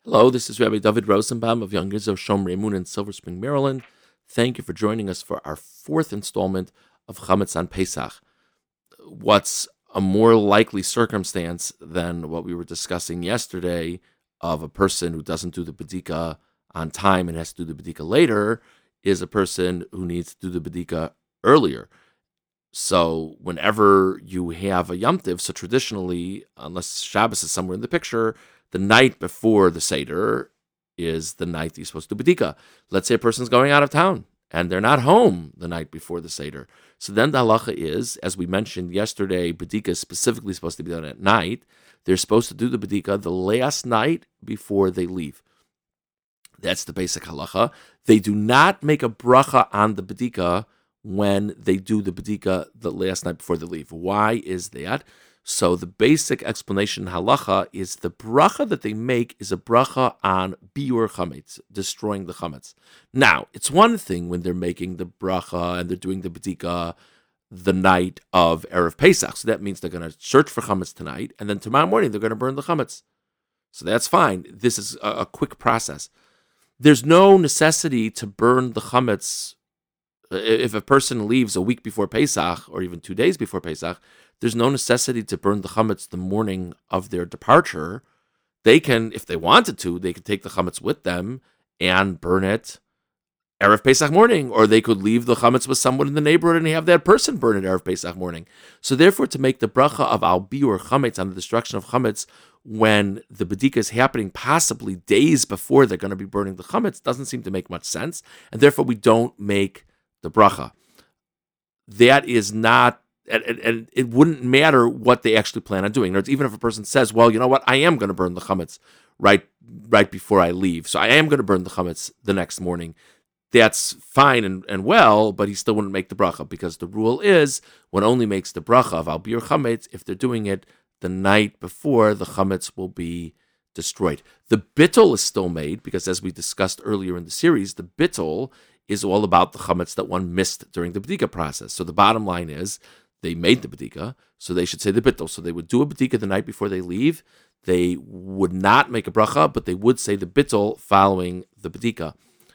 Hello, this is Rabbi David Rosenbaum of Young Izzo Shomrei Emunah in Silver Spring, Maryland. Thank you for joining us for our fourth installment of Chametz on Pesach. What's a more likely circumstance than what we were discussing yesterday of a person who doesn't do the B'dika on time and has to do the B'dika later is a person who needs to do the B'dika earlier. So whenever you have a Yom Tiv, so traditionally, unless Shabbos is somewhere in the picture, the night before the Seder is the night you're supposed to do B'dika. Let's say a person's going out of town and they're not home the night before the Seder. So then the halacha is, as we mentioned yesterday, B'dika is specifically supposed to be done at night. They're supposed to do the B'dika the last night before they leave. That's the basic halacha. They do not make a bracha on the B'dika when they do the B'dika the last night before they leave. Why is that? So the basic explanation in halacha is the bracha that they make is a bracha on biur chametz, destroying the chametz. Now, it's one thing when they're making the bracha and they're doing the B'dika the night of Erev Pesach. So that means they're going to search for chametz tonight, and then tomorrow morning they're going to burn the chametz. So that's fine. This is a quick process. There's no necessity to burn the chametz. If a person leaves a week before Pesach or even 2 days before Pesach, there's no necessity to burn the chametz the morning of their departure. They can, if they wanted to, they could take the chametz with them and burn it Erev Pesach morning, or they could leave the chametz with someone in the neighborhood and have that person burn it Erev Pesach morning. So therefore, to make the bracha of al biur chametz on the destruction of chametz when the B'dika is happening possibly days before they're going to be burning the chametz doesn't seem to make much sense, and therefore we don't make the bracha. That is not, and it wouldn't matter what they actually plan on doing. Even if a person says, well, you know what, I am going to burn the chametz right before I leave, so I am going to burn the chametz the next morning, that's fine and well, but he still wouldn't make the bracha, because the rule is one only makes the bracha of al biur chametz if they're doing it the night before the chametz will be destroyed. The bittul is still made, because as we discussed earlier in the series, the bittul is all about the chametz that one missed during the B'dika process. So the bottom line is, they made the B'dika, so they should say the bittul. So they would do a B'dika the night before they leave. They would not make a bracha, but they would say the bittul following the B'dika.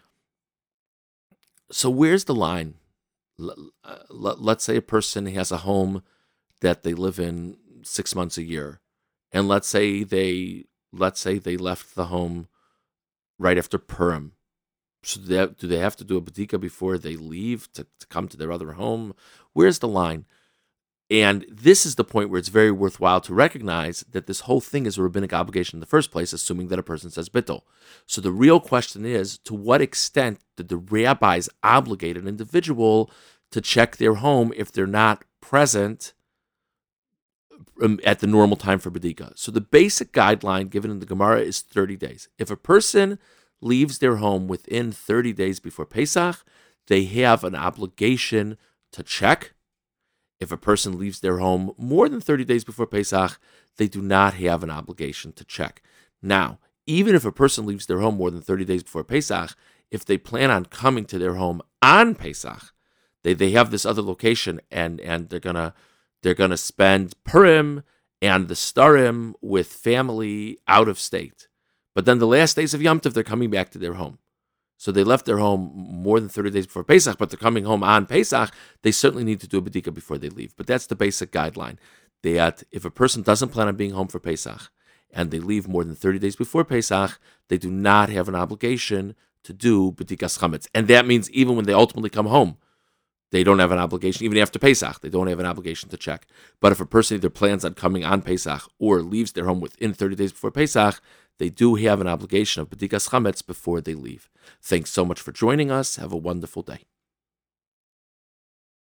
So where's the line? Let's say a person has a home that they live in 6 months a year, and let's say they left the home right after Purim. So do they have to do a B'dika before they leave to come to their other home? Where's the line? And this is the point where it's very worthwhile to recognize that this whole thing is a rabbinic obligation in the first place, assuming that a person says bittul. So the real question is, to what extent did the rabbis obligate an individual to check their home if they're not present at the normal time for B'dika? So the basic guideline given in the Gemara is 30 days. If a person leaves their home within 30 days before Pesach, they have an obligation to check. If a person leaves their home more than 30 days before Pesach, they do not have an obligation to check. Now, even if a person leaves their home more than 30 days before Pesach, if they plan on coming to their home on Pesach, they have this other location, and they're gonna spend Purim and the Starim with family out of state. But then the last days of Yom Tov, they're coming back to their home. So they left their home more than 30 days before Pesach, but they're coming home on Pesach. They certainly need to do a B'dika before they leave. But that's the basic guideline, that if a person doesn't plan on being home for Pesach and they leave more than 30 days before Pesach, they do not have an obligation to do B'dikas chametz. And that means even when they ultimately come home, they don't have an obligation. Even after Pesach, they don't have an obligation to check. But if a person either plans on coming on Pesach or leaves their home within 30 days before Pesach, they do have an obligation of B'dikas chametz before they leave. Thanks so much for joining us. Have a wonderful day.